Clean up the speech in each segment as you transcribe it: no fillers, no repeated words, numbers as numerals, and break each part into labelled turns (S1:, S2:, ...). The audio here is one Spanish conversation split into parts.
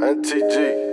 S1: NTG,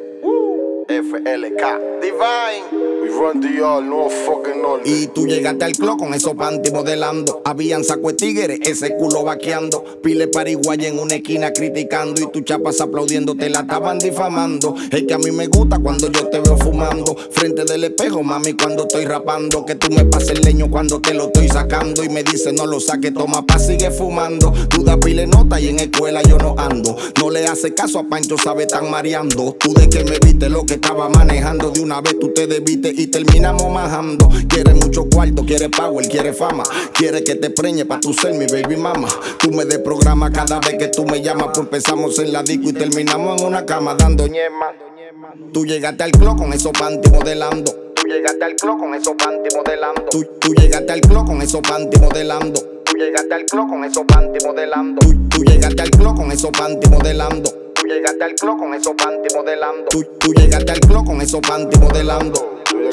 S1: FLK, Divine. We run DR, no fucking order.
S2: Y tú llegaste al club con esos panty modelando. Habían saco de tigres, ese culo vaqueando. Pile pariguaya en una esquina criticando. Y tus chapas aplaudiendo, te la estaban difamando. Es que a mí me gusta cuando yo te veo fumando frente del espejo, mami, cuando estoy rapando. Que tú me pases el leño cuando te lo estoy sacando. Y me dice no lo saques, toma pa' sigue fumando. Tú das pile nota y en escuela yo no ando. No le hace caso a Pancho, sabe tan mareando. Tú de que me viste lo que estaba manejando. De una vez tú te debiste y terminamos majando. Quieres mucho cuarto, quieres power, quieres fama. Quieres que te preñe pa' tu ser mi baby mama. Tú me desprogramas cada vez que tú me llamas. Pues empezamos en la disco y terminamos en una cama dando ñema. Tú llegaste al club con esos panty modelando. Tú llegaste al club con esos panty modelando. Tú llegaste al club con esos panty modelando. Tú llegaste al club con esos panty modelando. Tú llegaste al club con esos panty modelando. Tú llegaste al club con esos panty modelando. Tú llegaste al club con esos panty modelando.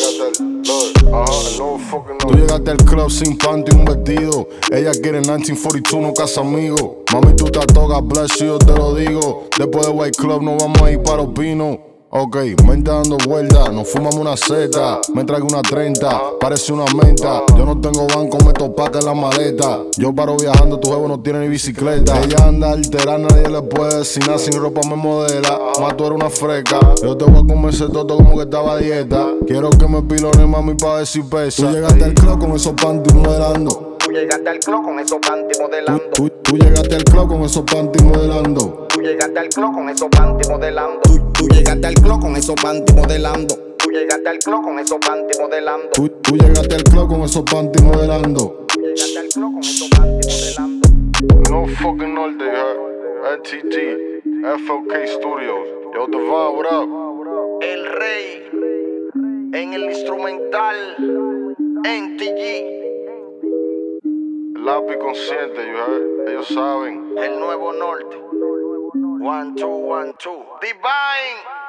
S1: Tú llegaste al club sin panty y un vestido. Ella quiere 1942, no casa amigo. Mami, tú estás toga, bless you, yo te lo digo. Después de White Club nos vamos a ir para Opino. Ok, mente dando vueltas, nos fumamos una seta. Me traigo una 30, parece una menta. Yo no tengo banco, meto paca en la maleta. Yo paro viajando, tu jevo no tiene ni bicicleta. Ella anda alterada, nadie le puede decir nada. Sin ropa me modela, más tú eres una fresca. Yo te voy a comer ese toto como que estaba a dieta. Quiero que me pilone, mami, pa' ver si pesa. Tú llegaste al club con esos panty modelando.
S2: Tú llegaste al club con esos panty modelando.
S1: Tú llegaste al club con esos panty modelando.
S2: Tú llegaste al club con esos panty modelando. Tú llegaste al club con esos panty modelando. Tú llegaste al club con esos panty modelando.
S1: Tú llegaste al club con esos panty modelando.
S2: Tú llegaste al club con esos panty modelando.
S1: No fucking all day, NTG, FLK Studios. Yo, Divine, what up?
S2: El rey en el instrumental NTG.
S1: Lápiz consciente, you heard? Ellos saben.
S2: El nuevo norte. 1, 2, 1, 2. Divine.